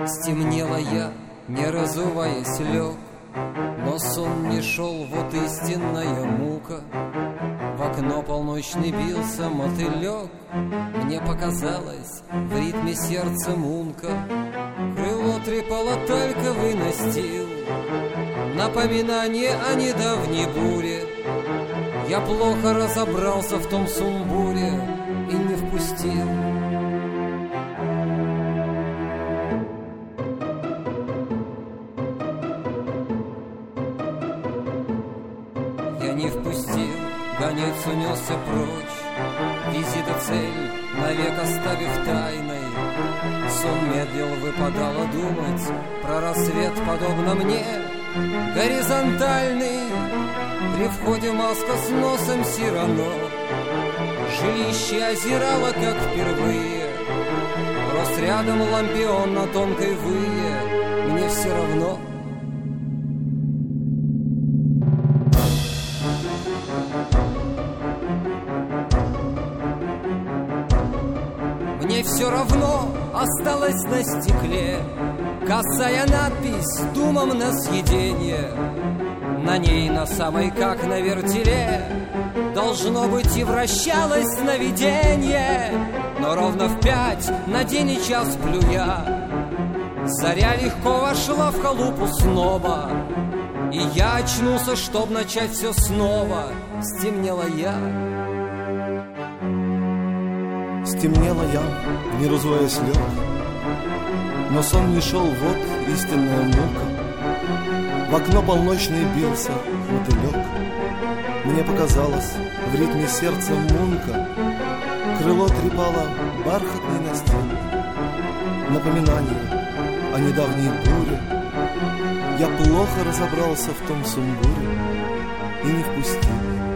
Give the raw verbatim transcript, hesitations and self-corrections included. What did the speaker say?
Стемнело, я, не разуваясь, лег, но сон не шел, вот истинная мука. В окно полночный бился мотылек, мне показалось в ритме сердца мунка. Крыло трепало, только выносил напоминание о недавней буре. Я плохо разобрался в том сумбуре и не впустил. Я не впустил, гонец унесся прочь, визита цель навек оставив тайной. Сон медлил, выпадало думать про рассвет, подобно мне, горизонтальный. При входе маска с носом Сирано, жилище озирало, как впервые. Рос рядом лампион на тонкой вые, мне все равно. Мне все равно, осталась на стекле косая надпись думам на съеденье. На ней, на самой, как на вертеле, должно быть, и вращалось сновиденье. Но ровно в пять на день и час сплю я. Заря легко вошла в халупу сноба, и я очнулся, чтоб начать все снова. Стемнело, я. Стемнело, я, не разуваясь, лег, но сон не шел, вот истинная мука. В окно полночный бился мотылек, мне показалось в ритме сердца мунка. Крыло трепало бархатный настил, напоминание о недавней буре. Я плохо разобрался в том сумбуре и не впустил.